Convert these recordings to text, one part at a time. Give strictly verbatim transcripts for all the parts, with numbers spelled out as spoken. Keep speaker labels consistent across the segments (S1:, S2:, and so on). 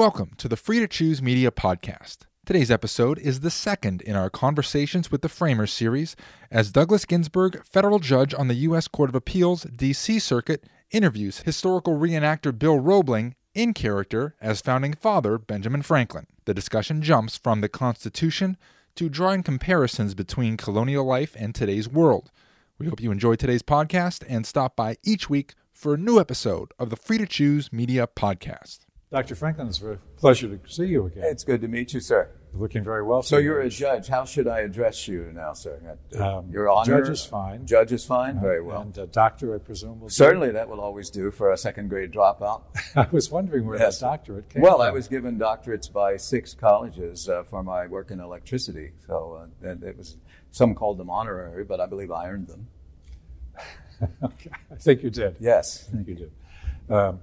S1: Welcome to the Free to Choose Media Podcast. Today's episode is the second in our Conversations with the Framers series, as Douglas Ginsburg, federal judge on the U S Court of Appeals, D C Circuit, interviews historical reenactor Bill Roebling in character as founding father Benjamin Franklin. The discussion jumps from the Constitution to drawing comparisons between colonial life and today's world. We hope you enjoy today's podcast and stop by each week for a new episode of the Free to Choose Media Podcast.
S2: Doctor Franklin, it's a pleasure to see you again.
S3: It's good to meet you, sir.
S2: You're looking very well.
S3: So you're a judge. How should I address you now, sir?
S2: Um,
S3: Your Honor?
S2: Judge is fine.
S3: Judge is fine?
S2: Uh,
S3: Very well.
S2: And uh, doctor, I presume, will
S3: Certainly,
S2: do.
S3: that will always do for a second-grade dropout.
S2: I was wondering where
S3: Yes.
S2: that doctorate came
S3: Well,
S2: from.
S3: I was given doctorates by six colleges uh, for my work in electricity. So uh, and it was, some called them honorary, but I believe I earned them.
S2: Okay. I think you did.
S3: Yes.
S2: I think you did. Um,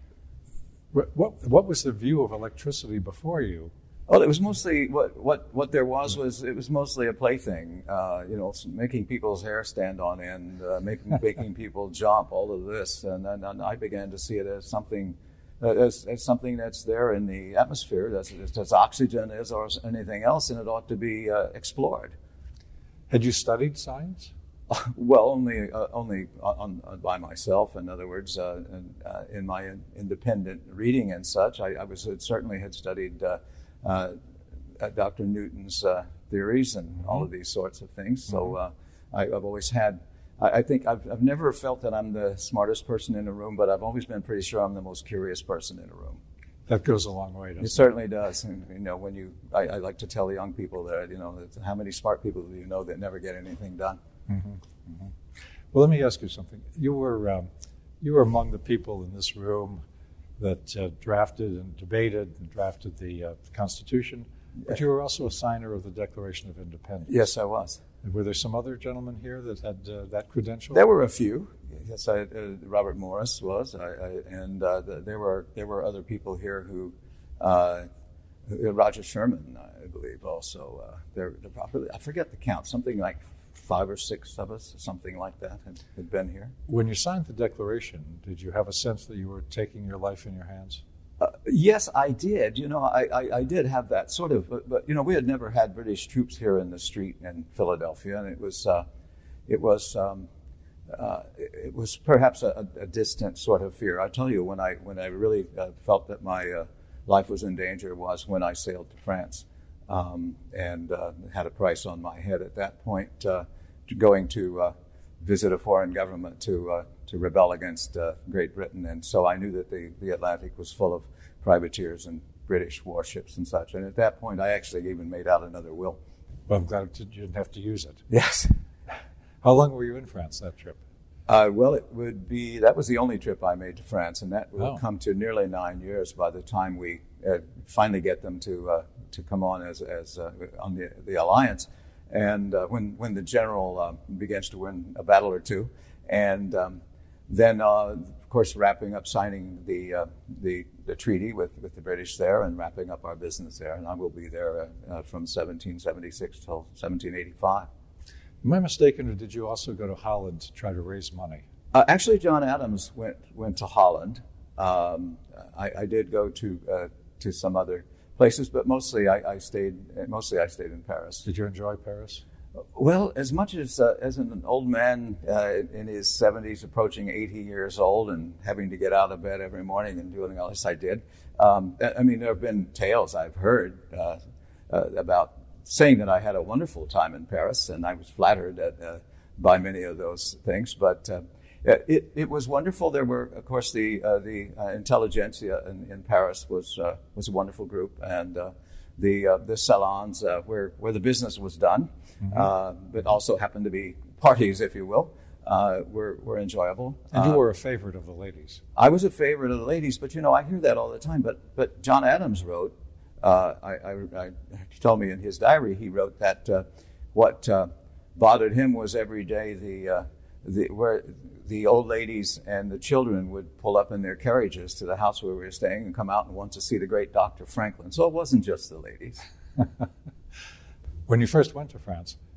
S2: what, what was the view of electricity before you?
S3: Well, it was mostly what what what there was was it was mostly a plaything. Uh, you know, making people's hair stand on end, uh, making making people jump, all of this, and then and I began to see it as something uh, as, as something that's there in the atmosphere, that's as oxygen is or anything else, and it ought to be uh, explored.
S2: Had you studied science?
S3: Well, only uh, only on, on by myself. In other words, uh, in, uh, in my independent reading and such, I, I was certainly had studied uh, uh, Doctor Newton's uh, theories and mm-hmm. all of these sorts of things. So uh, I, I've always had. I, I think I've, I've never felt that I'm the smartest person in a room, but I've always been pretty sure I'm the most curious person in a room.
S2: That goes a long way, doesn't it?
S3: It certainly does. And, you know, when you, I, I like to tell young people that, you know, that how many smart people do you know that never get anything done?
S2: Mm-hmm. Mm-hmm. Well, let me ask you something. You were um, you were among the people in this room that uh, drafted and debated and drafted the, uh, the Constitution, but you were also a signer of the Declaration of Independence.
S3: Yes, I was.
S2: And were there some other gentlemen here that had uh, that credential?
S3: There were a few. Yes, I, uh, Robert Morris was, I, I, and uh, the, there were there were other people here who, uh, Roger Sherman, I believe, also. Uh, they're, they're probably, I forget the count, something like five or six of us, something like that, had, had been here.
S2: When you signed the Declaration, did you have a sense that you were taking your life in your hands?
S3: Uh, yes, I did. You know, I, I, I did have that sort of, but, but, you know, we had never had British troops here in the street in Philadelphia, and it was, uh, it was, um, uh, it was perhaps a, a distant sort of fear. I tell you, when I, when I really uh, felt that my uh, life was in danger was when I sailed to France. Um, and uh, had a price on my head at that point, uh, to going to uh, visit a foreign government to uh, to rebel against uh, Great Britain. And so I knew that the, the Atlantic was full of privateers and British warships and such. And at that point, I actually even made out another will.
S2: Well, I'm glad you didn't have to use it.
S3: Yes.
S2: How long were you in France that trip?
S3: Uh, well, it would be, that was the only trip I made to France, and that will
S2: oh.
S3: come to nearly nine years by the time we uh, finally get them to uh, to come on as as uh, on the the alliance, and uh, when when the general uh, begins to win a battle or two, and um, then uh, of course wrapping up signing the uh, the the treaty with, with the British there, and wrapping up our business there, and I will be there uh, from seventeen seventy-six till seventeen eighty-five.
S2: Am I mistaken, or did you also go to Holland to try to raise money?
S3: Uh, actually, John Adams went went to Holland. Um, I, I did go to uh, to some other places, but mostly I, I stayed. Mostly I stayed in Paris.
S2: Did you enjoy Paris?
S3: Well, as much as uh, as an old man uh, in his seventies, approaching eighty years old, and having to get out of bed every morning and doing all this, I did. Um, I mean, there have been tales I've heard uh, uh, about saying that I had a wonderful time in Paris, and I was flattered at, uh, by many of those things. But uh, it, it was wonderful. There were, of course, the uh, the uh, intelligentsia in, in Paris was uh, was a wonderful group, and uh, the uh, the salons uh, where where the business was done, mm-hmm. uh, but also happened to be parties, if you will, uh, were were enjoyable.
S2: And you
S3: uh,
S2: were a favorite of the ladies.
S3: I was a favorite of the ladies, but you know, I hear that all the time. But but John Adams wrote. Uh, I, I, I, he told me in his diary, he wrote that uh, what uh, bothered him was every day the uh, the where the old ladies and the children would pull up in their carriages to the house where we were staying and come out and want to see the great Doctor Franklin. So it wasn't just the ladies.
S2: When you first went to France,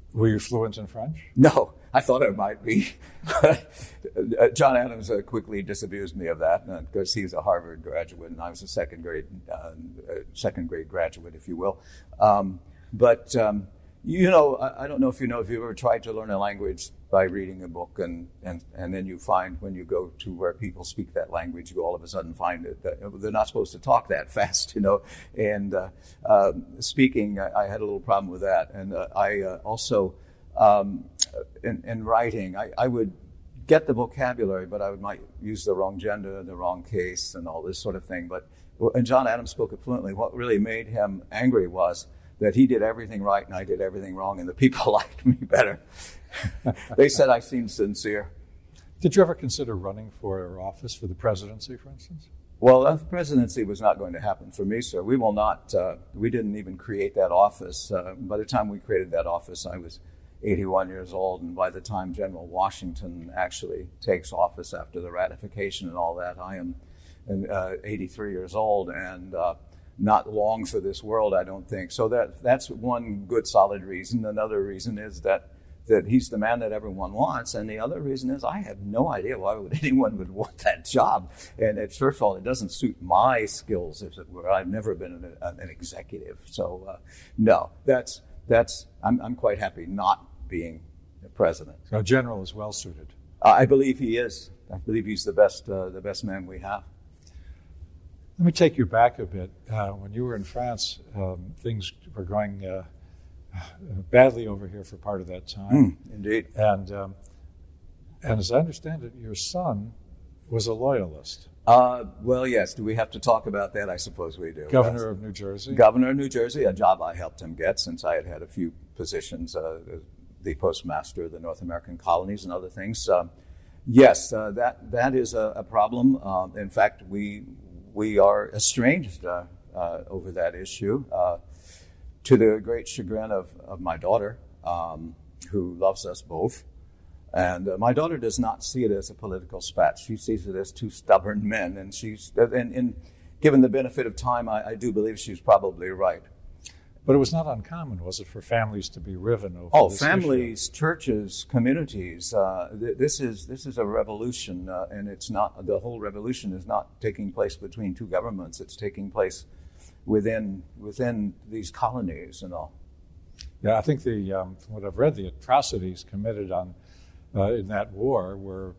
S2: Were you fluent in French?
S3: No, I thought I might be. John Adams uh, quickly disabused me of that because uh, he's a Harvard graduate and I was a second grade uh, second grade graduate, if you will. Um, but um, you know, I, I don't know if you know if you've ever tried to learn a language by reading a book, and, and, and then you find when you go to where people speak that language, you all of a sudden find that, that they're not supposed to talk that fast, you know. And uh, uh, speaking, I, I had a little problem with that. And uh, I uh, also, um, in, in writing, I, I would get the vocabulary, but I would might use the wrong gender, the wrong case, and all this sort of thing. But and John Adams spoke it fluently. What really made him angry was that he did everything right and I did everything wrong, and the people liked me better. They said I seemed sincere.
S2: Did you ever consider running for office, for the presidency, for instance?
S3: Well, the presidency was not going to happen for me, sir. We will not, uh, we didn't even create that office. Uh, by the time we created that office, I was eighty-one years old, and by the time General Washington actually takes office after the ratification and all that, I am uh, eighty-three years old, and uh, not long for this world, I don't think. So that that's one good solid reason. Another reason is that that he's the man that everyone wants, and the other reason is I have no idea why would anyone would want that job. And it, first of all, it doesn't suit my skills, as it were. I've never been an, an executive, so uh, no, that's that's. I'm I'm quite happy not being the president.
S2: So general is well suited.
S3: Uh, I believe he is. I believe he's the best uh, the best man we have.
S2: Let me take you back a bit. Uh, when you were in France, um, things were going Uh, badly over here for part of that time.
S3: Mm, indeed.
S2: And um, and as I understand it, your son was a loyalist.
S3: Uh, well, yes. Do we have to talk about that? I suppose we do.
S2: Governor
S3: yes.
S2: of New Jersey.
S3: Governor of New Jersey, a job I helped him get since I had had a few positions, uh, the postmaster of the North American colonies and other things. Um, yes, uh, that that is a, a problem. Um, in fact, we we are estranged uh, uh, over that issue. Uh, To the great chagrin of, of my daughter, um, who loves us both. And uh, my daughter does not see it as a political spat. She sees it as two stubborn men. And she's, and, and given the benefit of time, I, I do believe she's probably right.
S2: But it was not uncommon, was it, for families to be riven over
S3: Oh,
S2: this
S3: families,
S2: issue?
S3: churches, communities. Uh, th- this is this is a revolution, uh, and it's not. The whole revolution is not taking place between two governments. It's taking place within within these colonies and all.
S2: Yeah, I think the um, from what I've read, the atrocities committed on uh, in that war were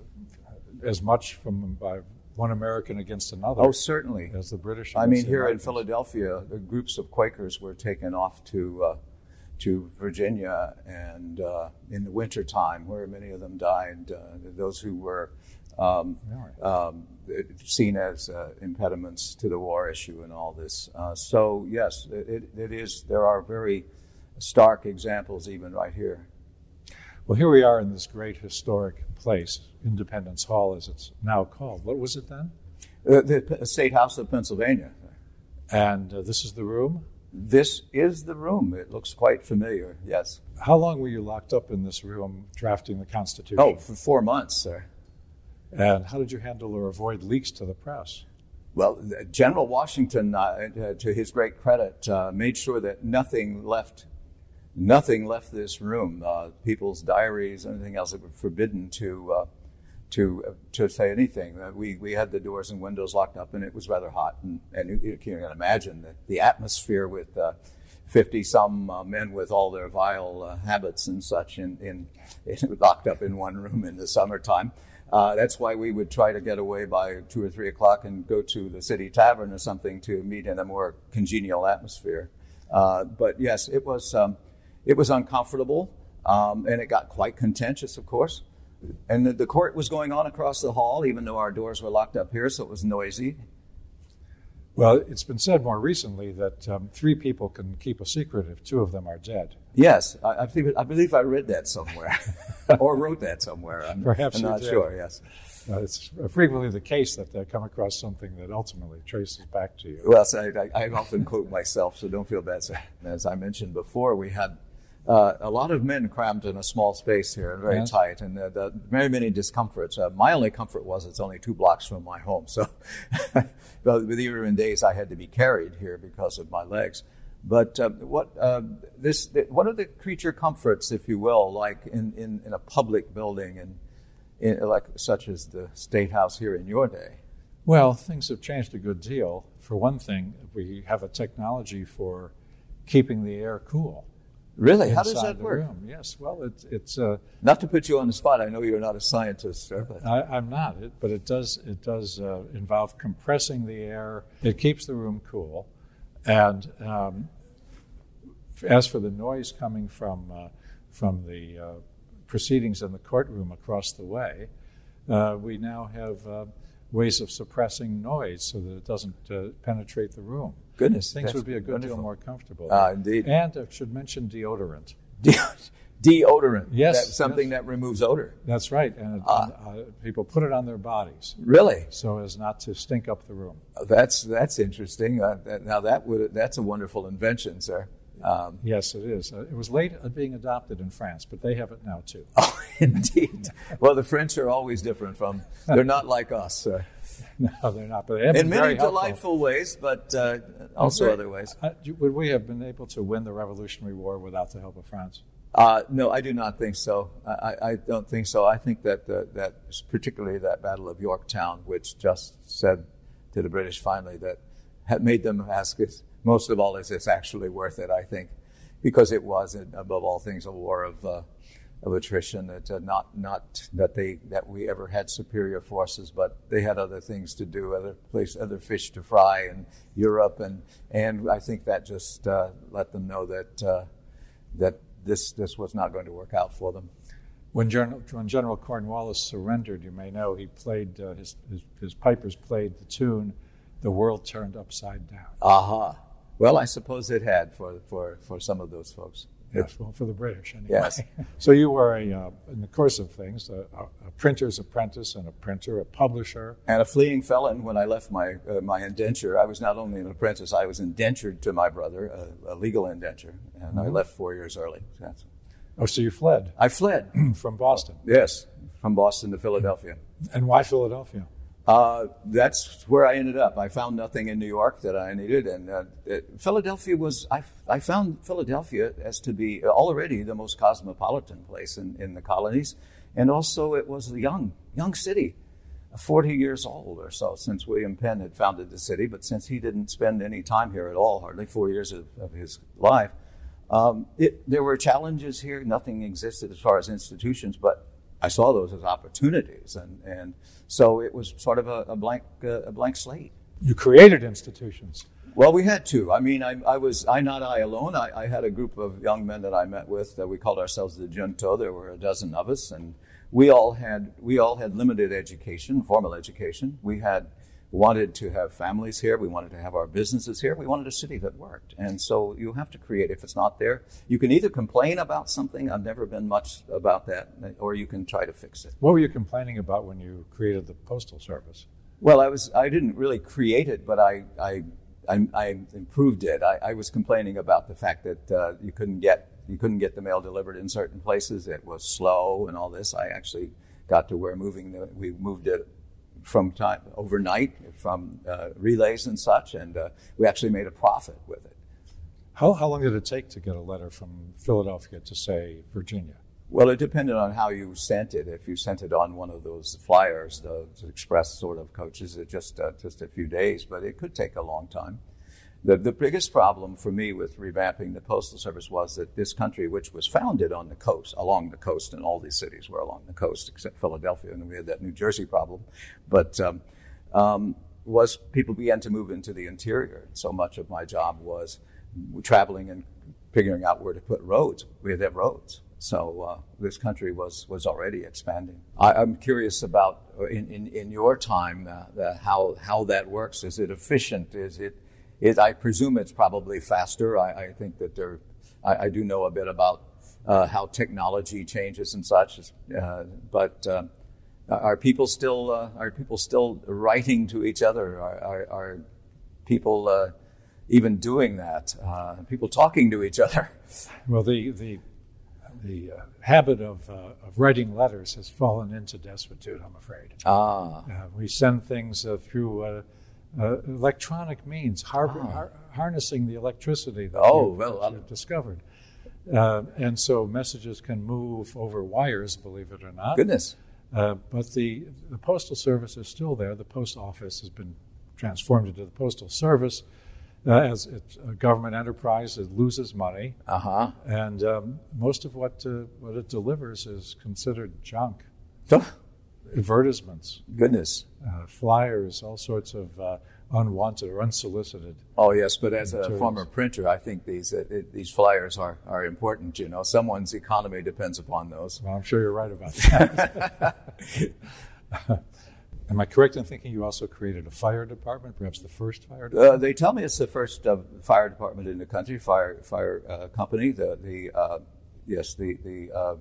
S2: as much from by one American against another.
S3: Oh, certainly.
S2: As the British.
S3: I mean, here in Philadelphia, the groups of Quakers were taken off to uh, to Virginia, and uh, in the wintertime, where many of them died, uh, those who were Um, um, seen as uh, impediments to the war issue and all this. Uh, so yes, it, it is. There are very stark examples even right here.
S2: Well, here we are in this great historic place, Independence Hall, as it's now called. What was it then?
S3: Uh, the State House of Pennsylvania.
S2: And uh, this is the room?
S3: This is the room. It looks quite familiar. Yes.
S2: How long were you locked up in this room drafting the Constitution?
S3: Oh, for four months, sir.
S2: And how did you handle or avoid leaks to the press?
S3: Well, General Washington, uh, to his great credit, uh, made sure that nothing left, nothing left this room. Uh, people's diaries, anything else that were forbidden to uh, to uh, to say anything. Uh, we we had the doors and windows locked up, and it was rather hot. And, and you, you can imagine the, the atmosphere with uh, fifty some uh, men with all their vile uh, habits and such, in, in, in locked up in one room in the summertime. Uh, that's why we would try to get away by two or three o'clock and go to the city tavern or something to meet in a more congenial atmosphere. Uh, but yes, it was um, it was uncomfortable, um, and it got quite contentious, of course. And the, the court was going on across the hall, even though our doors were locked up here, so it was noisy.
S2: Well, it's been said more recently that um, three people can keep a secret if two of them are dead.
S3: Yes, I, I, believe, I believe I read that somewhere, or wrote that somewhere. I'm,
S2: Perhaps
S3: I'm
S2: you
S3: not
S2: did.
S3: sure, yes.
S2: Uh, it's frequently the case that they come across something that ultimately traces back to you.
S3: Well, so I, I often quote myself, so don't feel bad, sir. As I mentioned before, we had uh, a lot of men crammed in a small space here, very
S2: Yes.
S3: tight, and uh, the, very many discomforts. Uh, my only comfort was it's only two blocks from my home, so but there were days I had to be carried here because of my legs. But uh, what uh, this what are the creature comforts, if you will, like in, in, in a public building and in, like such as the State House here in your day?
S2: Well, things have changed a good deal. For one thing, we have a technology for keeping the air cool.
S3: Really? How does that
S2: the
S3: work?
S2: Room. Yes. Well, it's it's. Uh,
S3: not to put you on the spot. I know you're not a scientist, sir. But
S2: I, I'm not. It, but it does it does uh, involve compressing the air. It keeps the room cool, and um, as for the noise coming from uh, from the uh, proceedings in the courtroom across the way, uh, we now have uh, ways of suppressing noise so that it doesn't uh, penetrate the room.
S3: Goodness,
S2: things would be a good
S3: wonderful.
S2: deal more comfortable.
S3: Ah, indeed.
S2: And I should mention deodorant.
S3: De- deodorant.
S2: Yes,
S3: That's something
S2: yes.
S3: that removes odor.
S2: That's right. And
S3: Ah.
S2: uh, people put it on their bodies
S3: Really?
S2: so as not to stink up the room.
S3: That's that's interesting. Uh, that, now that would that's a wonderful invention, sir. Um,
S2: Yes, it is. Uh, it was late at being adopted in France, but they have it now too.
S3: oh, indeed. Well, the French are always different from. They're not like us, sir.
S2: No, they're not. But they have
S3: In
S2: been very
S3: many
S2: helpful.
S3: delightful ways, but uh, also
S2: Very-
S3: other ways.
S2: Uh, do- would we have been able to win the Revolutionary War without the help of France?
S3: Uh, no, I do not think so. I, I, I don't think so. I think that uh, that particularly that Battle of Yorktown, which just said to the British finally that had made them ask us, most of all, is this actually worth it? I think because it was, above all things, a war of uh, of attrition. That uh, not not that they that we ever had superior forces, but they had other things to do, other place, other fish to fry in Europe, and and I think that just uh, let them know that uh, that this this was not going to work out for them.
S2: When General, when General Cornwallis surrendered, you may know, he played, uh, his, his, his pipers played the tune, "The World Turned Upside Down."
S3: Aha. Well, I suppose it had for for, for some of those folks.
S2: Yes, well, for the British anyway.
S3: Yes.
S2: So you were, a, uh, in the course of things, a, a printer's apprentice and a printer, a publisher.
S3: And a fleeing felon when I left my uh, my indenture. I was not only an apprentice, I was indentured to my brother, a, a legal indenture, and mm-hmm. I left four years early. That's,
S2: Oh, so you fled
S3: I fled.
S2: from Boston.
S3: Yes, from Boston to Philadelphia.
S2: And why Philadelphia?
S3: Uh, that's where I ended up. I found nothing in New York that I needed, and uh, it, Philadelphia was. I, I found Philadelphia as to be already the most cosmopolitan place in, in the colonies, and also it was a young young city, forty years old or so since William Penn had founded the city. But since he didn't spend any time here at all, hardly four years of, of his life, um, it, there were challenges here. Nothing existed as far as institutions, but I saw those as opportunities, and, and so it was sort of a, a blank uh, a blank slate.
S2: You created institutions.
S3: Well, we had to. I mean, I, I was I not I alone. I, I had a group of young men that I met with that we called ourselves the Junto. There were a dozen of us, and we all had we all had limited education, formal education. We had wanted to have families here. We wanted to have our businesses here. We wanted a city that worked. And so you have to create. If it's not there, you can either complain about something. I've never been much about that, or you can try to fix it.
S2: What were you complaining about when you created the Postal Service?
S3: Well, I was I didn't really create it, but I I I, I improved it. I, I was complaining about the fact that uh, you couldn't get you couldn't get the mail delivered in certain places. It was slow and all this. I actually got to where moving the, we moved it from time overnight from uh, relays and such, and uh, we actually made a profit with it.
S2: How how long did it take to get a letter from Philadelphia to, say, Virginia?
S3: Well, it depended on how you sent it. If you sent it on one of those flyers, the express sort of coaches, it just uh, just a few days, but it could take a long time. The the biggest problem for me with revamping the Postal Service was that this country, which was founded on the coast, along the coast, and all these cities were along the coast except Philadelphia, and we had that New Jersey problem, but um, um, was people began to move into the interior. So much of my job was traveling and figuring out where to put roads. We had to have roads. So uh, this country was, was already expanding. I, I'm curious about, in, in, in your time, uh, the, how how that works. Is it efficient? Is it? Is, I presume it's probably faster. I, I think that there. I, I do know a bit about uh, how technology changes and such. Uh, but uh, are people still uh, are people still writing to each other? Are, are, are people uh, even doing that? Uh, people talking to each other?
S2: Well, the the the uh, habit of uh, of writing letters has fallen into desuetude, I'm afraid.
S3: Ah,
S2: Uh, we send things uh, through uh, uh, electronic means, har-
S3: Ah.
S2: har- harnessing the electricity that
S3: Oh,
S2: you,
S3: well,
S2: that you discovered. Uh, and so messages can move over wires, believe it or not.
S3: Goodness.
S2: Uh, but the, the Postal Service is still there. The Post Office has been transformed into the Postal Service. Uh, as it's a government enterprise, it loses money.
S3: Uh-huh.
S2: And um, most of what, uh, what it delivers is considered junk. Advertisements,
S3: Goodness.
S2: uh, flyers, all sorts of uh, unwanted or unsolicited.
S3: Oh yes, but as a
S2: materials.
S3: former printer, I think these uh, it, these flyers are, are important. You know, someone's economy depends upon those.
S2: Well, I'm sure you're right about that. Am I correct in thinking you also created a fire department, perhaps the first fire department?
S3: Uh, they tell me it's the first uh, fire department in the country, fire fire uh, company. The the uh, yes the the uh,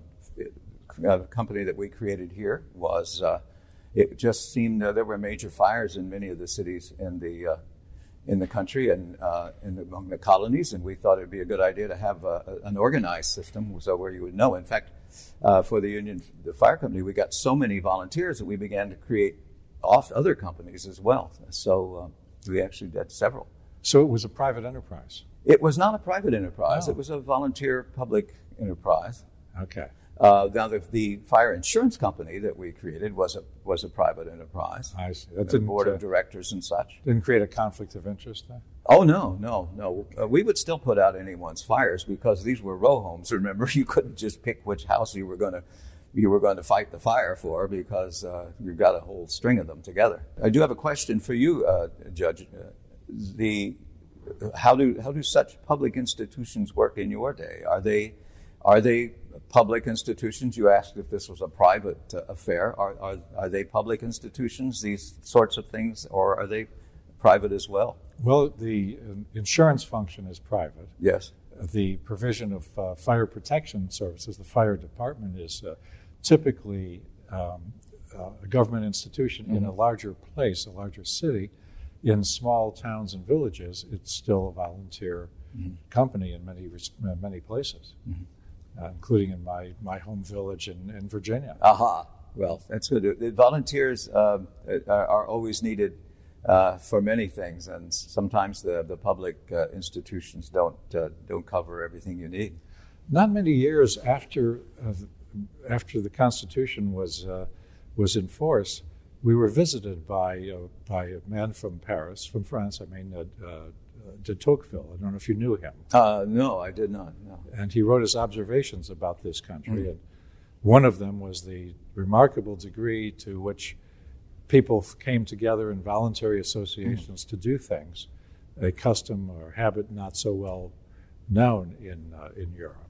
S3: uh, company that we created here was. Uh, it just seemed uh, there were major fires in many of the cities in the uh, in the country and uh, in the, among the colonies, and we thought it'd be a good idea to have a, an organized system, so where you would know. In fact, uh, for the Union the Fire Company, we got so many volunteers that we began to create off other companies as well. So uh, we actually did several.
S2: So it was a private enterprise.
S3: It was not a private enterprise.
S2: Oh.
S3: It was a volunteer public enterprise.
S2: Okay.
S3: Uh, now, the, the fire insurance company that we created was a was a private enterprise.
S2: I see. That
S3: The
S2: didn't,
S3: board
S2: uh,
S3: of directors and such.
S2: didn't create a conflict of interest then?
S3: Oh no, no, no. Uh, we would still put out anyone's fires because these were row homes. Remember, you couldn't just pick which house you were going to you were going to fight the fire for because uh, you've got a whole string of them together. I do have a question for you, uh, Judge. Uh, the how do how do such public institutions work in your day? Are they are they public institutions? You asked if this was a private uh, affair. Are, are are they public institutions? These sorts of things, or are they private as well?
S2: Well, the uh, insurance function is private.
S3: Yes.
S2: The provision of uh, fire protection services, the fire department, is uh, typically um, uh, a government institution mm-hmm. in a larger place, a larger city. In small towns and villages, it's still a volunteer mm-hmm. company in many uh, many places, mm-hmm. uh, including in my, my home village in, in Virginia.
S3: Aha. Well, that's good. The volunteers uh, are, are always needed uh, for many things, and sometimes the the public uh, institutions don't uh, don't cover everything you need.
S2: Not many years after uh, after the Constitution was uh, was in force, we were visited by uh, by a man from Paris, from France. I mean, uh, uh, de Tocqueville. I don't know if you knew him.
S3: Uh, no, I did not. No.
S2: And he wrote his observations about this country,
S3: Mm.
S2: and one of them was the remarkable degree to which people came together in voluntary associations mm. to do things, a custom or habit not so well known in uh, in Europe.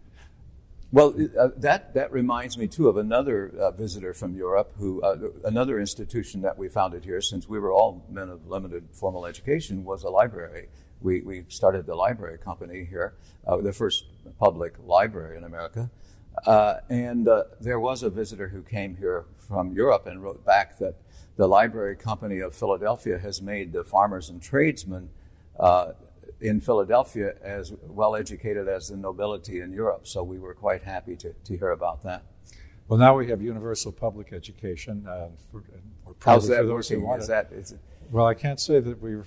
S3: Well, uh, that that reminds me too of another uh, visitor from Europe, who uh, another institution that we founded here, since we were all men of limited formal education, was a library. We we started the library company here, uh, the first public library in America, uh, and uh, there was a visitor who came here from Europe and wrote back that the Library Company of Philadelphia has made the farmers and tradesmen Uh, in Philadelphia as well educated as the nobility in Europe. So we were quite happy to, to hear about that.
S2: Well, now we have universal public education. Uh, for, or
S3: How's that
S2: for those who
S3: working?
S2: want
S3: Is
S2: it.
S3: that, is it,
S2: Well, I can't say that we're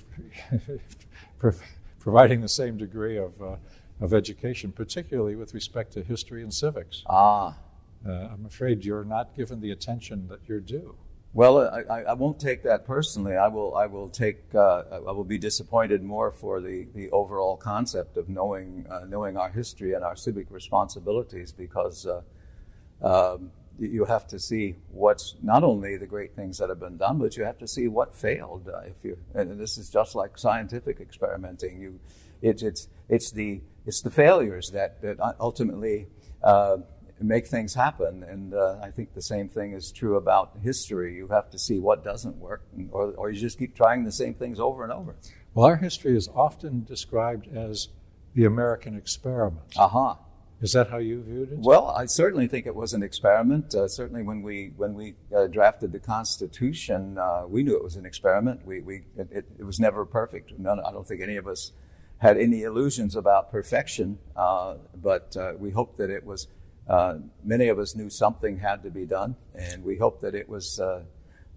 S2: pro- providing the same degree of uh, of education, particularly with respect to history and civics.
S3: ah,
S2: Uh, I'm afraid you're not given the attention that you're due.
S3: well, I, I I won't take that personally. I will I will take uh, I will be disappointed more for the, the overall concept of knowing uh, knowing our history and our civic responsibilities, because uh, um, you have to see what's not only the great things that have been done, but you have to see what failed. Uh, if you and this is just like scientific experimenting. You, it, it's it's the it's the failures that that ultimately Uh, make things happen, and uh, I think the same thing is true about history. You have to see what doesn't work, or, or you just keep trying the same things over and over.
S2: Well, our history is often described as the American experiment.
S3: Aha.
S2: Is that how you viewed it?
S3: Well, I certainly think it was an experiment. Uh, certainly, when we when we uh, drafted the Constitution, uh, we knew it was an experiment. We we it, it, it was never perfect. None, I don't think any of us had any illusions about perfection. Uh, but uh, we hoped that it was. Uh, many of us knew something had to be done, and we hoped that it was uh,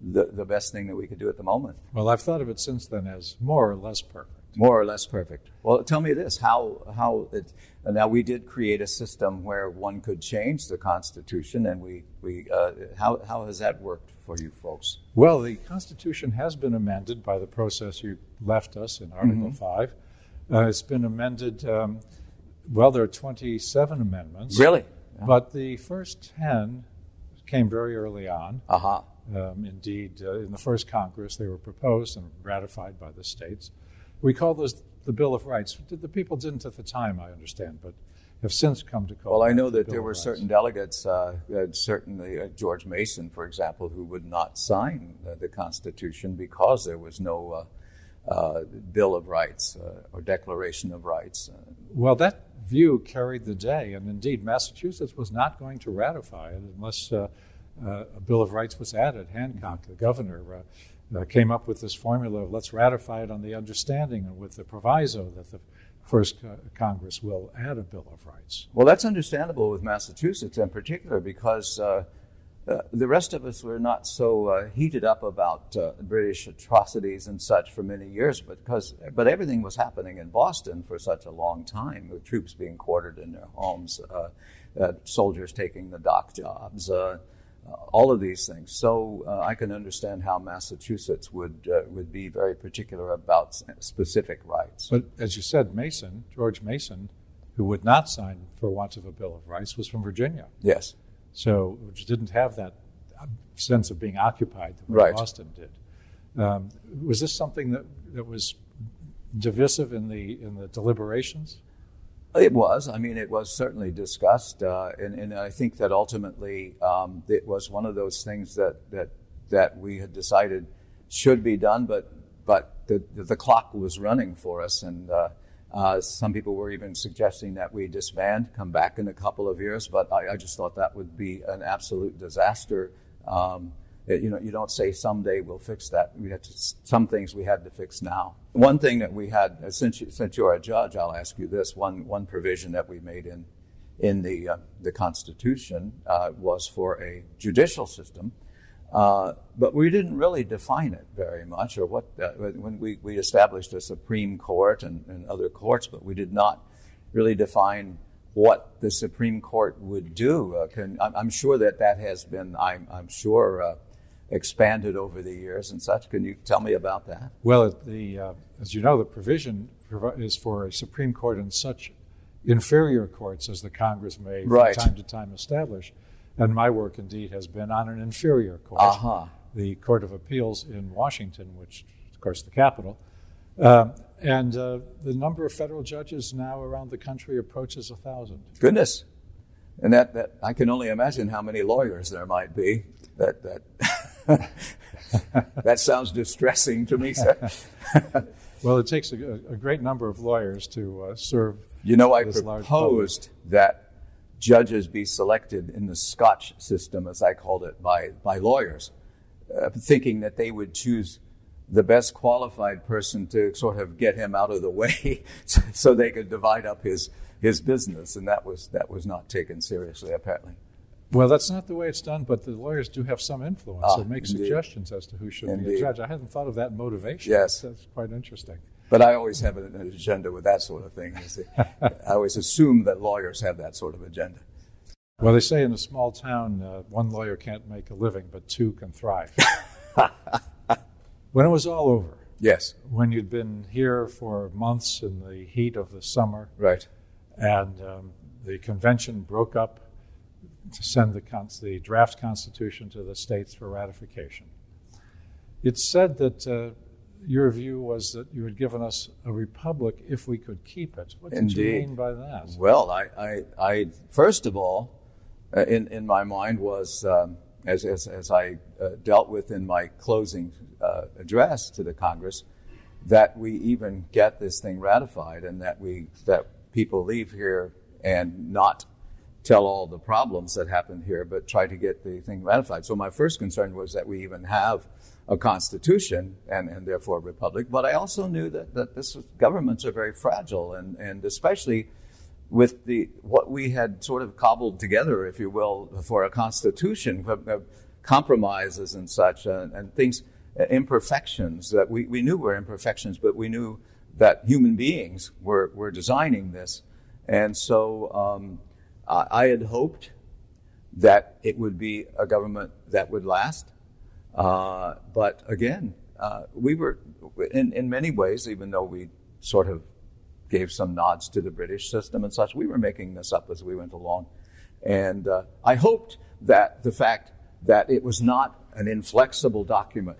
S3: the, the best thing that we could do at the moment.
S2: Well, I've thought of it since then as more or less perfect.
S3: More or less perfect. Well, tell me this: how how it, now we did create a system where one could change the Constitution, and we we uh, how how has that worked for you folks?
S2: Well, the Constitution has been amended by the process you left us in Article
S3: Mm-hmm.
S2: Five. Uh, it's been amended. Um, well, there are twenty-seven amendments.
S3: Really? Yeah.
S2: But the first ten came very early on.
S3: Aha.
S2: Um, indeed, uh, in the first Congress, they were proposed and ratified by the states. We call those the Bill of Rights. The people didn't at the time, I understand, but have since come to call
S3: Well, I
S2: it
S3: know
S2: the
S3: that
S2: Bill
S3: there
S2: of
S3: were
S2: Rights.
S3: certain delegates, uh, uh, certainly uh, George Mason, for example, who would not sign uh, the Constitution because there was no uh, uh, Bill of Rights uh, or Declaration of Rights. Uh,
S2: Well, that view carried the day, and indeed, Massachusetts was not going to ratify it unless uh, uh, a Bill of Rights was added. Hancock, the governor, uh, uh, came up with this formula of let's ratify it on the understanding and with the proviso that the first uh, Congress will add a Bill of Rights.
S3: Well, that's understandable with Massachusetts in particular because uh, uh, the rest of us were not so uh, heated up about uh, British atrocities and such for many years, but because but everything was happening in Boston for such a long time, with troops being quartered in their homes, uh, uh, soldiers taking the dock jobs, uh, uh, all of these things. So uh, I can understand how Massachusetts would uh, would be very particular about specific rights.
S2: But as you said, Mason, George Mason, who would not sign for want of a Bill of Rights, was from Virginia.
S3: Yes.
S2: So, which didn't have that sense of being occupied the way
S3: Right.
S2: Boston did. Um, was this something that, that was divisive in the in the deliberations?
S3: It was. I mean, it was certainly discussed, uh, and, and I think that ultimately um, it was one of those things that, that that we had decided should be done, but but the the clock was running for us, and uh, uh, some people were even suggesting that we disband, come back in a couple of years. But I, I just thought that would be an absolute disaster. Um, it- you know, you don't say someday we'll fix that. We had to, some things we had to fix now. One thing that we had, uh, since you, since you're a judge, I'll ask you this: one one provision that we made in in the uh, the Constitution uh, was for a judicial system, uh, but we didn't really define it very much, or what. Uh, when we, we established a Supreme Court and, and other courts, but we did not really define what the Supreme Court would do. Uh, can, I'm, I'm sure that that has been, I'm, I'm sure, uh, expanded over the years and such. Can you tell me about that?
S2: Well, the uh, as you know, the provision provi- is for a Supreme Court and such inferior courts as the Congress may
S3: Right.
S2: from time to time establish. And my work, indeed, has been on an inferior court,
S3: Uh-huh.
S2: the Court of Appeals in Washington, which, of course, the capital. Um, and uh, the number of federal judges now around the country approaches a thousand.
S3: Goodness. And that, that I can only imagine how many lawyers there might be. That that that sounds distressing to me, sir.
S2: Well, it takes a, a great number of lawyers to uh, serve.
S3: You know, I
S2: this large
S3: proposed that judges be selected in the Scotch system, as I called it, by by lawyers, uh, thinking that they would choose the best qualified person to sort of get him out of the way, so they could divide up his his business, and that was that was not taken seriously, apparently.
S2: Well, that's not the way it's done, but the lawyers do have some influence.
S3: Ah,
S2: They make
S3: indeed.
S2: suggestions as to who should be
S3: Indeed.
S2: a judge. I hadn't thought of that motivation.
S3: Yes.
S2: That's quite interesting.
S3: But I always have an agenda with that sort of thing. You see. I always assume that lawyers have that sort of agenda.
S2: Well, they say in a small town, uh, one lawyer can't make a living, but two can thrive. When it was all over,
S3: Yes,
S2: when you'd been here for months in the heat of the summer,
S3: right.
S2: and um, the convention broke up to send the, con- the draft constitution to the states for ratification, it's said that uh, your view was that you had given us a republic if we could keep it. What did you
S3: Indeed.
S2: mean by that?
S3: Well, I, I, I first of all, uh, in in my mind was um, as as as I uh, dealt with in my closing uh, address to the Congress, that we even get this thing ratified, and that we that people leave here and not tell all the problems that happened here, but try to get the thing ratified. So my first concern was that we even have a constitution and, and therefore a republic. But I also knew that, that this was, governments are very fragile, and, and especially with the what we had sort of cobbled together, if you will, for a constitution. compromises and such, uh, and things, uh, imperfections that we, we knew were imperfections, but we knew that human beings were, were designing this. And so um, I, I had hoped that it would be a government that would last. Uh, but again, uh, we were, in, in many ways, even though we sort of gave some nods to the British system and such, we were making this up as we went along. And uh, I hoped that the fact that it was not an inflexible document,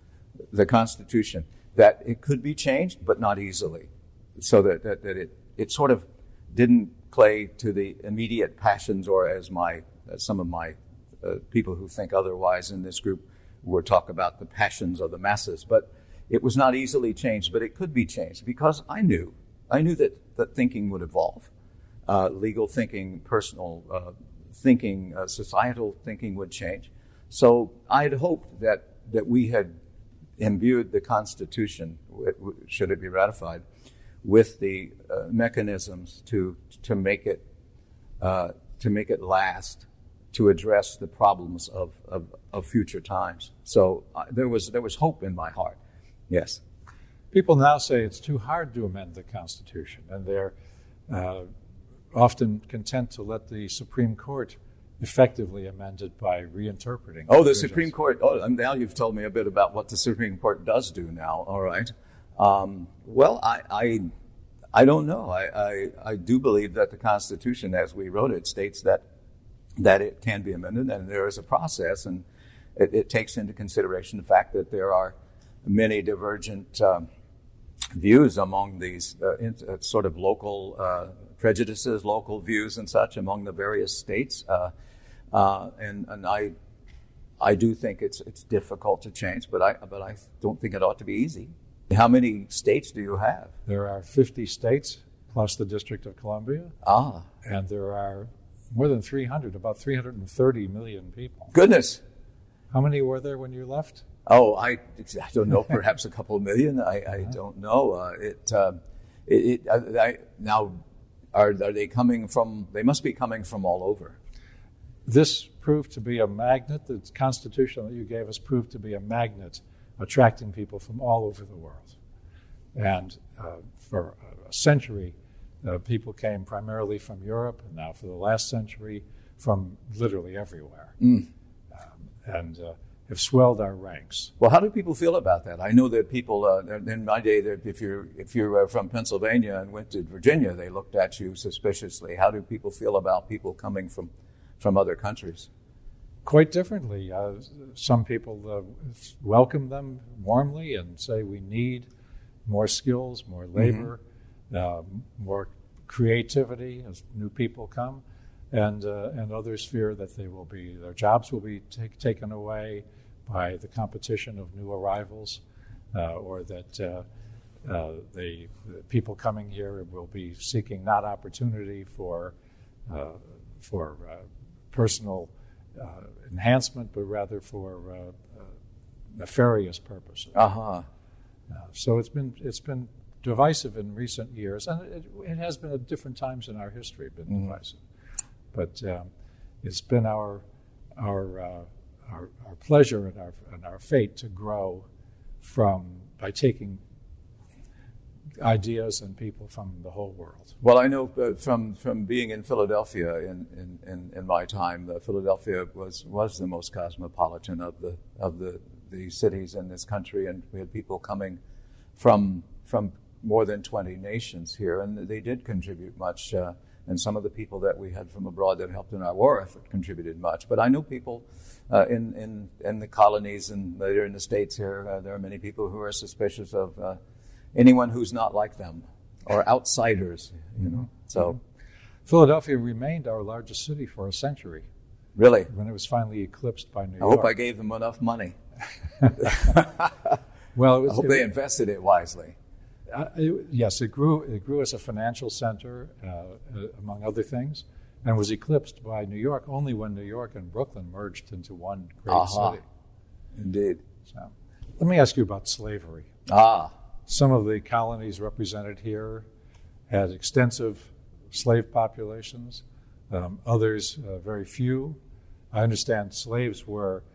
S3: the Constitution, that it could be changed, but not easily, so that, that, that it, it sort of didn't play to the immediate passions, or as my as some of my uh, people who think otherwise in this group would talk about the passions of the masses. But it was not easily changed, but it could be changed, because I knew, I knew that, that thinking would evolve. Uh, legal thinking, personal uh, thinking, uh, societal thinking would change. So I had hoped that, that we had imbued the Constitution, should it be ratified, with the uh, mechanisms to to make it uh, to make it last, to address the problems of, of, of future times. So uh, there was there was hope in my heart. Yes.
S2: People now say it's too hard to amend the Constitution, and they're uh, often content to let the Supreme Court effectively amend it by reinterpreting.
S3: Oh, the
S2: provisions.
S3: Supreme Court. Oh, now you've told me a bit about what the Supreme Court does do now. All right. Um, well, I, I, I don't know. I, I, I do believe that the Constitution, as we wrote it, states that that it can be amended, and there is a process, and it, it takes into consideration the fact that there are many divergent um, views among these uh, in, uh, sort of local uh, prejudices, local views, and such among the various states. Uh, Uh, and and I, I do think it's it's difficult to change, but I but I don't think it ought to be easy. How many states do you have?
S2: There are fifty states plus the District of Columbia.
S3: Ah,
S2: and there are more than three hundred, about three hundred thirty million people.
S3: Goodness!
S2: How many were there when you left?
S3: Oh, I I don't know. Perhaps a couple of million. I, I don't know. Uh, it uh, it, it I, I, now are are they coming from? They must be coming from all over.
S2: This proved to be a magnet. The Constitution that you gave us proved to be a magnet, attracting people from all over the world. And uh, for a century, uh, people came primarily from Europe, and now for the last century, from literally everywhere, mm. um, and uh, have swelled our ranks.
S3: Well, how do people feel about that? I know that people, uh, in my day, that if you're if you're from Pennsylvania and went to Virginia, they looked at you suspiciously. How do people feel about people coming from from other countries?
S2: Quite differently. Uh, some people uh, welcome them warmly and say we need more skills, more labor, mm-hmm. uh, more creativity as new people come, and uh, and others fear that they will be their jobs will be take, taken away by the competition of new arrivals, uh, or that uh, uh, the, the people coming here will be seeking not opportunity for uh, for uh, personal uh, enhancement, but rather for uh, uh, nefarious purposes.
S3: Uh-huh.
S2: Uh, so it's been it's been divisive in recent years, and it, it has been at different times in our history been mm-hmm. divisive. But um, it's been our our, uh, our our pleasure and our and our fate to grow from by taking ideas and people from the whole world.
S3: Well, I know uh, from from being in Philadelphia in, in, in, in my time, uh, Philadelphia was, was the most cosmopolitan of the of the, the cities in this country, and we had people coming from from more than twenty nations here, and they did contribute much. Uh, and some of the people that we had from abroad that helped in our war effort contributed much. But I know people uh, in, in in the colonies and later in the States here. Uh, there are many people who are suspicious of uh, anyone who's not like them, or outsiders, you know. So,
S2: mm-hmm. Philadelphia remained our largest city for a century.
S3: Really?
S2: When it was finally eclipsed by New
S3: I
S2: York.
S3: I hope I gave them enough money.
S2: Well, it was,
S3: I hope
S2: it,
S3: they invested it wisely.
S2: Uh, it, yes, it grew. It grew as a financial center, uh, uh, among other things, and was eclipsed by New York only when New York and Brooklyn merged into one great
S3: uh-huh.
S2: city.
S3: Indeed.
S2: So, let me ask you about slavery.
S3: Ah.
S2: Some of the colonies represented here had extensive slave populations. Um, others, uh, very few. I understand slaves were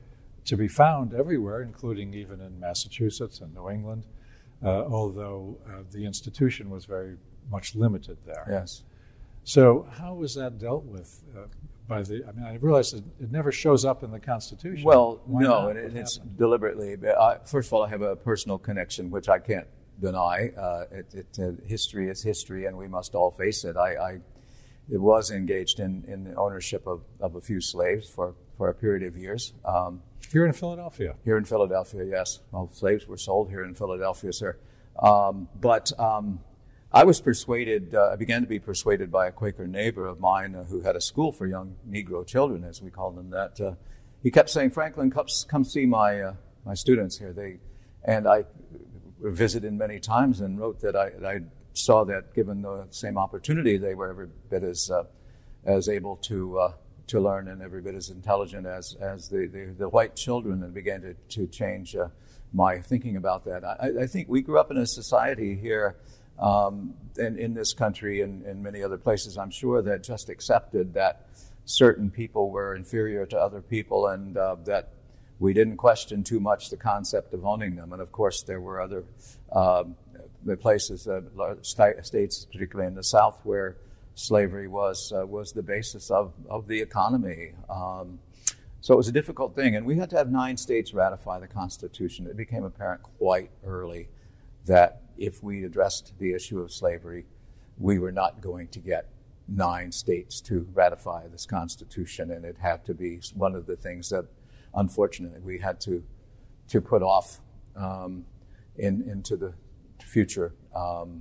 S2: to be found everywhere, including even in Massachusetts and New England, uh, although uh, the institution was very much limited there.
S3: Yes.
S2: So how was that dealt with uh, by the, I mean, I realize that it never shows up in the Constitution.
S3: Well,
S2: Why
S3: no,
S2: not?
S3: and it,
S2: What
S3: it's
S2: happened?
S3: deliberately. But I, first of all, I have a personal connection, which I can't deny. Uh, it, it, uh, history is history, and we must all face it. I, I it was engaged in, in the ownership of, of a few slaves for, for a period of years. Um,
S2: Here in Philadelphia.
S3: Here in Philadelphia, yes. Well, slaves were sold here in Philadelphia, sir. Um, but um, I was persuaded, uh, I began to be persuaded by a Quaker neighbor of mine uh, who had a school for young Negro children, as we called them, that uh, he kept saying, Franklin, come, come see my uh, my students here. They, and I visited many times and wrote that I, I saw that given the same opportunity, they were every bit as uh, as able to uh, to learn and every bit as intelligent as as the, the, the white children, and began to, to change uh, my thinking about that. I, I think we grew up in a society here um, in, in this country and in many other places, I'm sure, that just accepted that certain people were inferior to other people, and uh, that we didn't question too much the concept of owning them. And of course, there were other uh, places, uh, states, particularly in the South, where slavery was uh, was the basis of, of the economy. Um, so it was a difficult thing. And we had to have nine states ratify the Constitution. It became apparent quite early that if we addressed the issue of slavery, we were not going to get nine states to ratify this Constitution. And it had to be one of the things that, unfortunately, we had to to put off um, in, into the future. Um,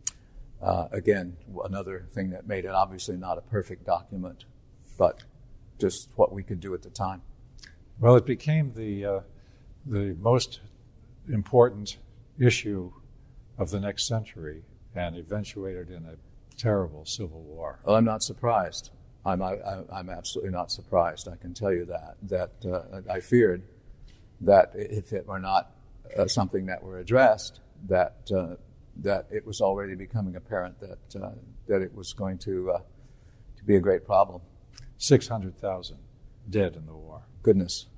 S3: uh, again, another thing that made it obviously not a perfect document, but just what we could do at the time.
S2: Well, it became the uh, the most important issue of the next century and eventuated in a terrible civil war.
S3: Well, I'm not surprised. I'm I, I'm absolutely not surprised. I can tell you that that uh, I feared that if it were not uh, something that were addressed, that uh, that it was already becoming apparent that uh, that it was going to uh, to be a great problem.
S2: Six hundred thousand dead in the war.
S3: Goodness.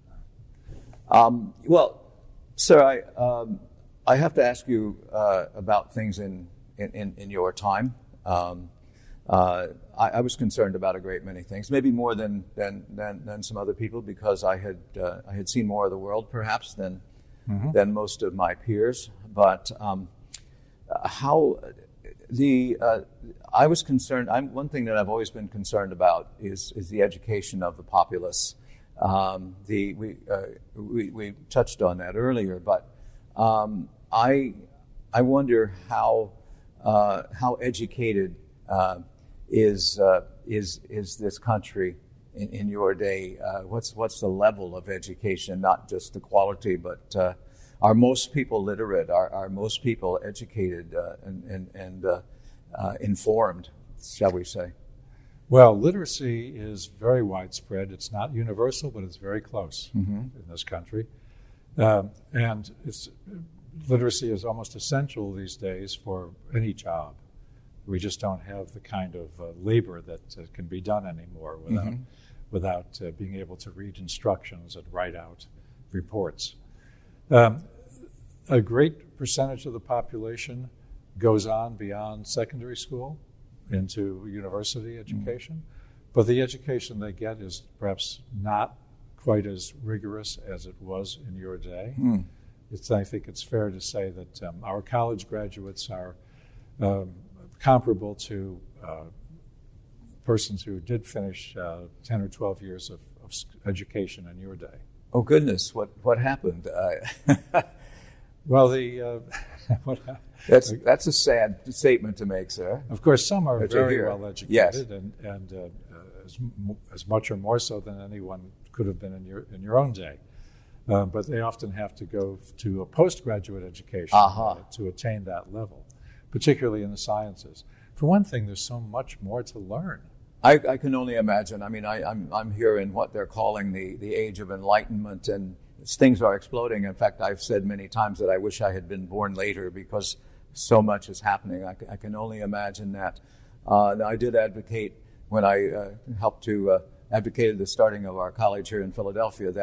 S3: Um, well, sir, I um, I have to ask you uh, about things in in, in your time. Um, uh, I, I was concerned about a great many things, maybe more than than than, than some other people, because I had uh, I had seen more of the world, perhaps, than mm-hmm. than most of my peers. But um, how the uh, I was concerned. I'm one thing that I've always been concerned about is is the education of the populace. Um, the we, uh, we we touched on that earlier, but um, I I wonder how uh, how educated uh, is uh, is is this country in, in your day? Uh, what's what's the level of education? Not just the quality, but uh, are most people literate? Are are most people educated uh, and and, and uh, uh, informed? Shall we say?
S2: Well, literacy is very widespread. It's not universal, but it's very close mm-hmm. in this country. Um, and it's, literacy is almost essential these days for any job. We just don't have the kind of uh, labor that uh, can be done anymore without, mm-hmm. without uh, being able to read instructions and write out reports. Um, a great percentage of the population goes on beyond secondary school into university education, mm. but the education they get is perhaps not quite as rigorous as it was in your day. Mm. It's, I think it's fair to say that um, our college graduates are um, comparable to uh, persons who did finish uh, ten or twelve years of, of education in your day.
S3: Oh, goodness, what, what happened? Uh,
S2: well, the... Uh, what happened?
S3: That's that's a sad statement to make, sir.
S2: Of course, some are very
S3: hear.
S2: well educated,
S3: yes.
S2: and and uh, uh, as as much or more so than anyone could have been in your in your own day. Uh, but they often have to go to a postgraduate education
S3: uh-huh.
S2: uh, to attain that level, particularly in the sciences. For one thing, there's so much more to learn.
S3: I, I can only imagine. I mean, I, I'm I'm here in what they're calling the the age of enlightenment, and things are exploding. In fact, I've said many times that I wish I had been born later, because so much is happening. I, I can only imagine that. Uh, I did advocate when I uh, helped to uh, advocate the starting of our college here in Philadelphia that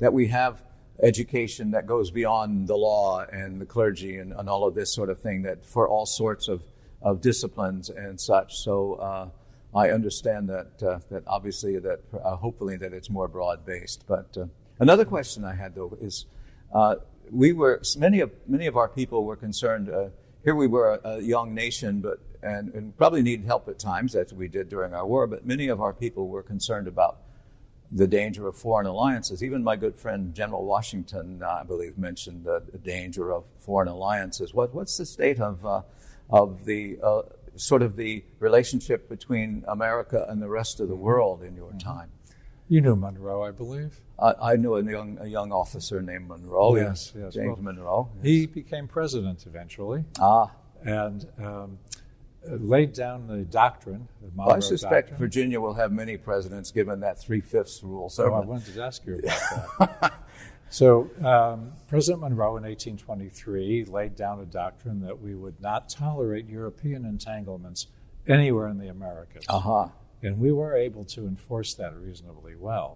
S3: that we have education that goes beyond the law and the clergy and, and all of this sort of thing, that for all sorts of, of disciplines and such. So uh, I understand that uh, that obviously that uh, hopefully that it's more broad based. But uh, another question I had though is uh, we were many of many of our people were concerned. Uh, here we were a, a young nation, but and, and probably needed help at times, as we did during our war. But many of our people were concerned about the danger of foreign alliances. Even my good friend General Washington, uh, I believe, mentioned uh, the danger of foreign alliances. What what's the state of uh, of the uh, sort of the relationship between America and the rest of the world in your time?
S2: You knew Monroe, I believe.
S3: I, I knew a young a young officer named Monroe.
S2: Yes, yes.
S3: James
S2: well,
S3: Monroe. Yes.
S2: He became president eventually.
S3: Ah.
S2: And um, laid down the doctrine, the Monroe
S3: Well, I suspect
S2: Doctrine.
S3: Virginia will have many presidents given that three-fifths rule. So
S2: So I wanted to ask you about that. So um, President Monroe in eighteen twenty-three laid down a doctrine that we would not tolerate European entanglements anywhere in the Americas.
S3: Uh-huh.
S2: And we were able to enforce that reasonably well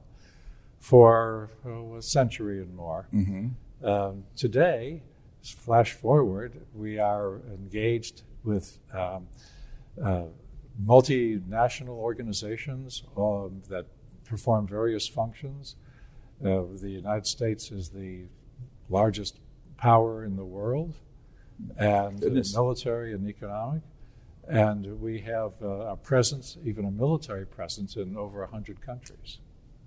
S2: for oh, a century and more.
S3: Mm-hmm.
S2: Um, today, flash forward, we are engaged with um, uh, multinational organizations um, that perform various functions. Uh, the United States is the largest power in the world, and uh, military and economic. And we have uh, a presence, even a military presence, in over one hundred countries.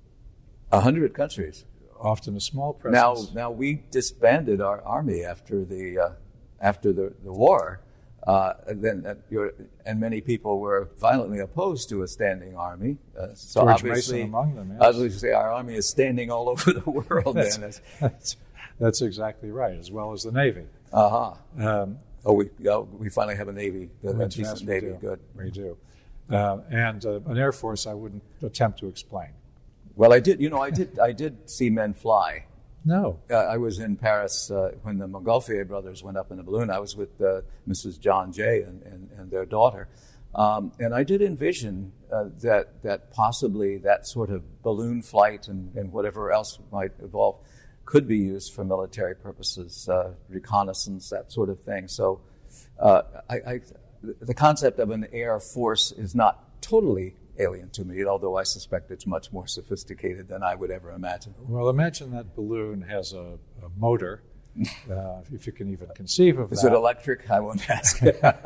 S3: A hundred countries.
S2: Often a small
S3: Now,
S2: presence.
S3: now we disbanded our army after the uh, after the, the war. Uh, and then uh, you're, and many people were violently opposed to a standing army. Uh, so
S2: George
S3: obviously,
S2: Mason among them, yes.
S3: obviously, our army is standing all over the world.
S2: that's,
S3: then.
S2: that's, that's exactly right, as well as the Navy.
S3: Uh huh.
S2: Um,
S3: Oh, we oh, we finally have a Navy, a
S2: Yes,
S3: decent
S2: we
S3: Navy.
S2: do.
S3: Good.
S2: We do. Uh, and uh, an Air Force I wouldn't attempt to explain.
S3: Well, I did. You know, I did. I did see men fly.
S2: No.
S3: Uh, I was in Paris uh, when the Montgolfier brothers went up in a balloon. I was with uh, Missus John Jay and, and, and their daughter, um, and I did envision uh, that that possibly that sort of balloon flight and, and whatever else might evolve could be used for military purposes, uh, reconnaissance, that sort of thing. So, uh, I, I, the concept of an air force is not totally alien to me, although I suspect it's much more sophisticated than I would ever imagine.
S2: Well, imagine that balloon has a, a motor, uh, if you can even conceive of
S3: Is
S2: that.
S3: it electric? I won't ask.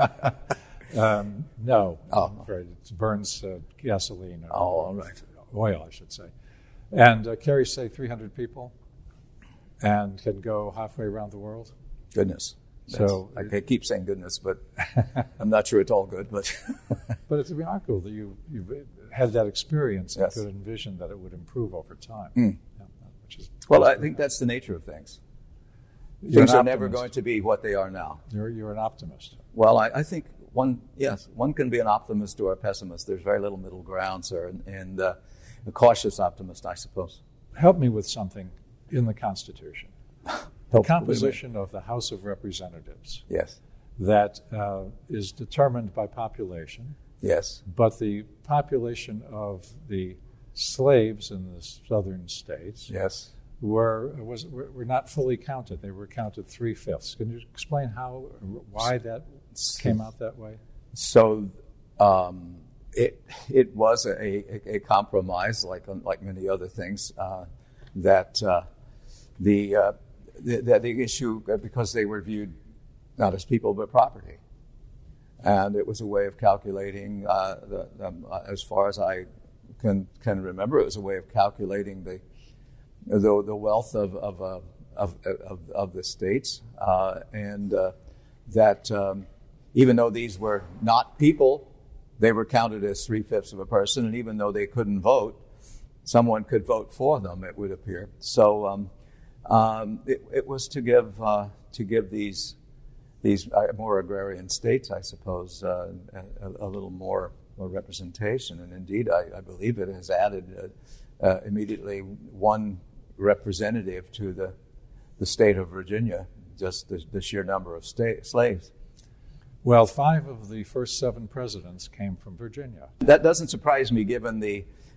S2: Um, no.
S3: Oh.
S2: Right. It burns uh, gasoline. Or,
S3: Oh, all right.
S2: Oil, I should say. And uh, carries, say, three hundred people and can go halfway around the world.
S3: Goodness.
S2: So
S3: I keep saying goodness, but I'm not sure it's all good. But
S2: but it's remarkable that you you had that experience and
S3: Yes.
S2: could envision that it would improve over time.
S3: Mm.
S2: Yeah, which is
S3: well, I think that's the nature of things.
S2: You're
S3: Things
S2: an
S3: are never
S2: optimist.
S3: going to be what they are now.
S2: You're you're an optimist.
S3: Well, I, I think one, yes, one can be an optimist or a pessimist. There's very little middle ground, sir, and, and uh, a cautious optimist, I suppose.
S2: Help me with something in the Constitution. The
S3: Help-
S2: composition of the House of Representatives
S3: Yes,
S2: that uh, is determined by population,
S3: yes,
S2: but the population of the slaves in the southern states
S3: yes.
S2: were was were, were not fully counted. They were counted three fifths. Can you explain how why that came out that way?
S3: So um, it it was a, a, a compromise, like like many other things, uh, that uh, the, uh, the the the issue uh, because they were viewed not as people but property, and it was a way of calculating. Uh, the, um, as far as I can can remember, it was a way of calculating the the, the wealth of of, uh, of of of the states, uh, and uh, that. Um, Even though these were not people, they were counted as three-fifths of a person, and even though they couldn't vote, someone could vote for them, it would appear. So um, um, it, it was to give uh, to give these these uh, more agrarian states, I suppose, uh, a, a little more, more representation. And indeed, I, I believe it has added uh, uh, immediately one representative to the the state of Virginia, just the, the sheer number of state, slaves.
S2: Well, five of the first seven presidents came from Virginia.
S3: That doesn't surprise me, given the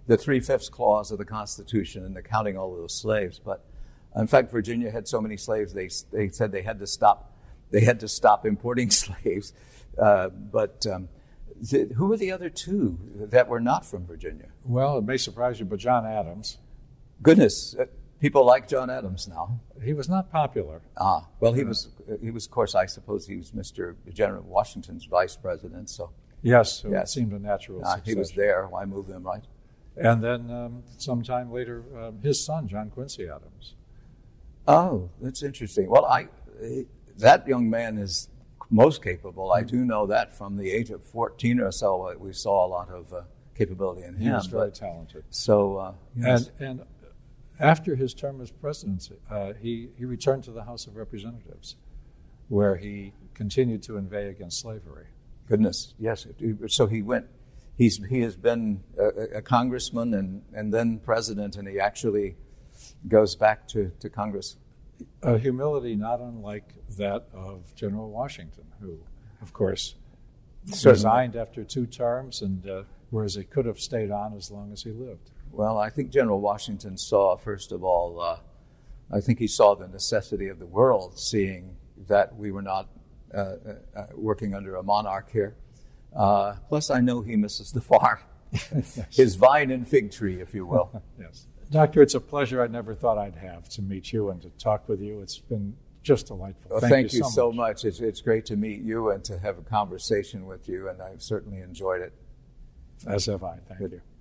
S3: the three-fifths clause of the Constitution and the counting all of those slaves. But in fact, Virginia had so many slaves, they they said they had to stop they had to stop importing slaves. Uh, but um, th- who were the other two that were not from Virginia?
S2: Well, it may surprise you, but John Adams.
S3: Goodness, uh, people like John Adams now.
S2: He was not popular.
S3: Ah, well, he was. He was, of course, I suppose he was Mister General Washington's vice president. So
S2: yes, so
S3: yes.
S2: It seemed a natural
S3: uh,
S2: succession.
S3: He was there. Why move him, right?
S2: And then um, sometime later, um, his son, John Quincy Adams.
S3: Oh, that's interesting. Well, I that young man is most capable. I do know that from the age of fourteen or so, we saw a lot of uh, capability in him.
S2: He was very
S3: but,
S2: talented.
S3: So, uh, yes.
S2: and and after his term as president, uh, he he returned to the House of Representatives, where he continued to inveigh against slavery.
S3: Goodness, yes. So he went. He's he has been a, a congressman and, and then president, and he actually goes back to, to Congress.
S2: A humility not unlike that of General Washington, who, of course, Certainly. resigned after two terms, and uh, whereas he could have stayed on as long as he lived.
S3: Well, I think General Washington saw, first of all, uh, I think he saw the necessity of the world, seeing that we were not uh, uh, working under a monarch here. Uh, plus, I know he misses the farm, yes. His vine and fig tree, if you will.
S2: Yes. Doctor, it's a pleasure I never thought I'd have to meet you and to talk with you. It's been just delightful.
S3: Well,
S2: thank,
S3: thank you,
S2: you
S3: so,
S2: so
S3: much.
S2: much.
S3: It's, it's great to meet you and to have a conversation with you, and I've certainly enjoyed it.
S2: As have I. Thank
S3: Good.
S2: you.